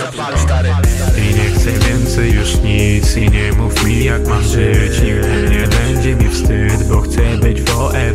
I nie chcę więcej już nic. I nie mów mi jak mam żyć. Nigdy nie będzie mi wstyd, bo chcę być forever